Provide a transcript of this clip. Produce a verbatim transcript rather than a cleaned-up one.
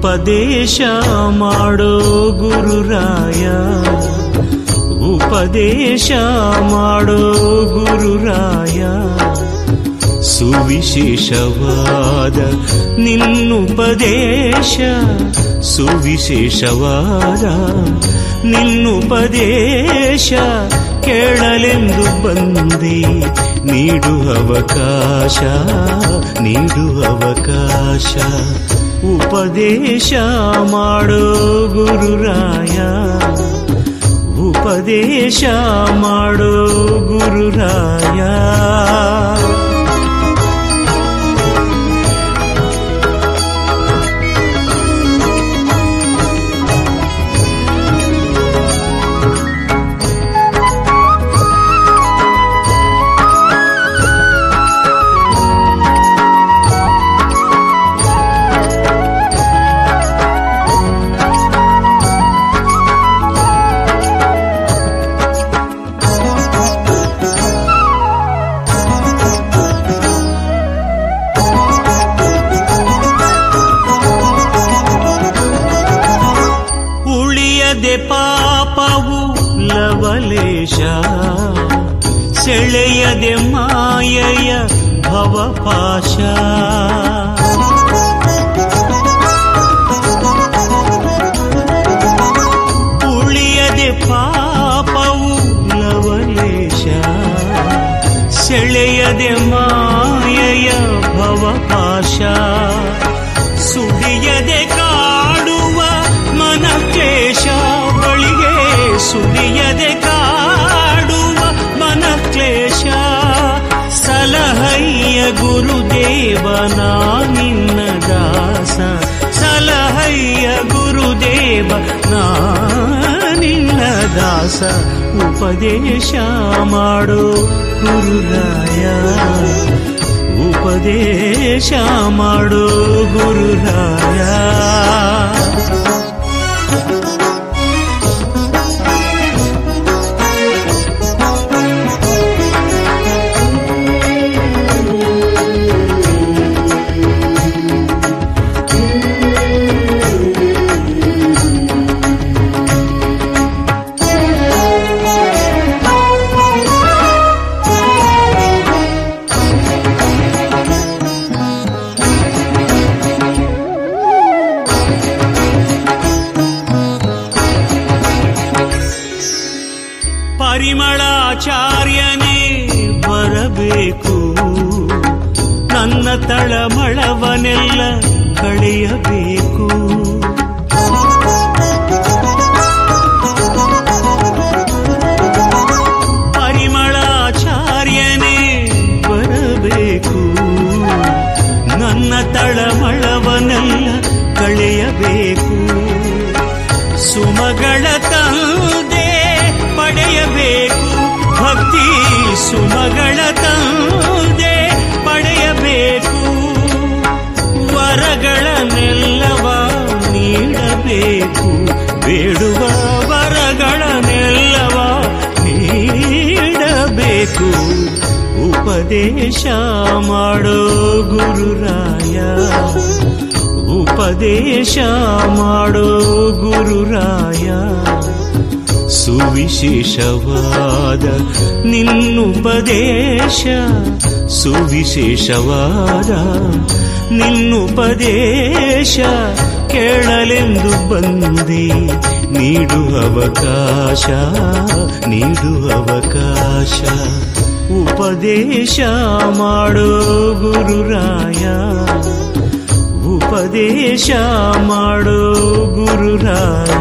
ಉಪದೇಶ ಮಾಡೋ ಗುರುರಾಯ, ಉಪದೇಶ ಮಾಡೋ ಗುರುರಾಯ. ಸುವಿಶೇಷವಾದ ನಿನ್ನುಪದೇಶ, ಸುವಿಶೇಷವಾದ ನಿನ್ನುಪದೇಶ ಕೇಳಲೆಂದು ಬಂದೆ. ನೀಡು ಅವಕಾಶ, ನೀಡು ಅವಕಾಶ. ಉಪದೇಶ ಮಾಡೋ ಗುರುರಾಯ, ಉಪದೇಶ ಮಾಡೋ ಗುರುರಾಯ. ಪಾಪವು ಲವಲೇಶ, ಸೆಳೆಯದೆ ಮಾಯೆಯ ಭವಪಾಶ. ಉಳಿಯದೆ ಪಾಪವು ಲವಲೇಶ, ಸೆಳೆಯದೆ ಮಾಯೆಯ ಭವಪಾಶ. ಸುಡಿಯದೆ ಕಾಡುವ ಮನಕ್ಲೇಶ, ಬಳಿಗೆ ಸುಡಿಯದೆ ಕಾಡುವ ಮನಕ್ಲೇಶ. ಸಲಹಯ್ಯ ಗುರುದೇವನ ನಿನ್ನ ದಾಸ, ಸಲಹಯ್ಯ ಗುರುದೇವ ನಾ ನಿನ್ನ ದಾಸ. ಉಪದೇಶ ಮಾಡೋ ಗುರುರಾಯ, ಉಪದೇಶ ಮಾಡೋ ಗುರುರಾಯ. ಪರಿಮಳಾಚಾರ್ಯನೇ ಬರಬೇಕು, ನನ್ನ ತಳಮಳವನೆಲ್ಲ ಕಳೆಯಬೇಕು. ಪರಿಮಳಾಚಾರ್ಯನೇ ಬರಬೇಕು, ನನ್ನ ತಳಮಳವನೆಲ್ಲ ಕಳೆಯಬೇಕು. ಸುಮಗಳ ತಂದೆ ಪಡೆಯಬೇಕು, ಭಕ್ತಿ ಸುಮಗಳ ತಂದೆ ಪಡೆಯಬೇಕು. ವರಗಳನ್ನೆಲ್ಲವ ನೀಡಬೇಕು, ಬೇಡುವ ವರಗಳನ್ನೆಲ್ಲವ ನೀಡಬೇಕು. ಉಪದೇಶ ಮಾಡೋ ಗುರುರಾಯ, ಉಪದೇಶ ಮಾಡೋ ಗುರುರಾಯ. ಸುವಿಶೇಷವಾದ ನಿನ್ನುಪದೇಶ, ಸುವಿಶೇಷವಾದ ನಿನ್ನುಪದೇಶ ಕೇಳಲೆಂದು ಬಂದೆ. ನೀಡು ಅವಕಾಶ, ನೀಡು ಅವಕಾಶ. ಉಪದೇಶ ಮಾಡೋ ಗುರುರಾಯ, ಉಪದೇಶ ಮಾಡೋ ಗುರುರಾಯ.